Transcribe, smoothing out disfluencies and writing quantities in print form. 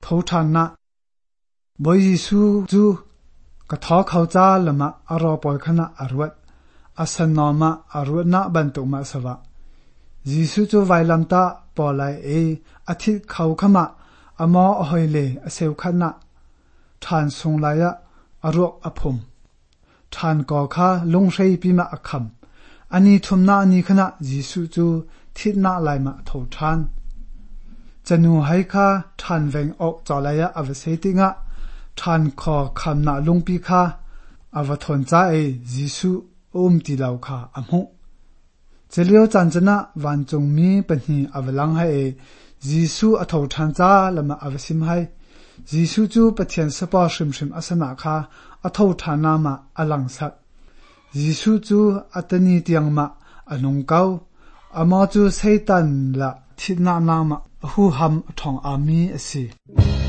ททานนะบอยยิสูจูกะทอเขาจ้าละมะอรอปอยขณะอรวดอาสนอมะอรวดนะบันตุมะสวะยิสูจูไวลัมตาปอไลอาทิตเขาขมะอมออหอยเลอเซวขณะทานทรงลายะอรวกอภมทานก่อข้าลงใช้ปีมะอคำอันนี้ทุมนาอันนี้ขณะยิสูจูทิศนาลายมะทอทานจะนูให้ข้าทานเวงออกจอลายะอวเสติงะทานขอคำนาลงปีข้าอวทนใจยิสูติลาวข้าอมุเจเลียวจันจนะวันจงมีปัญหาอวลังให้ยิสูอทอทานจ้าละมะอวสิมให้ยิสูจูปะเทียนสปอชิมอสนาข้าอทอทานามะอลังสักยิสูจูอัตนีเตียงมะอนงเกาอมอจูไซตันละทินานามะหูหัมทองอามีอสี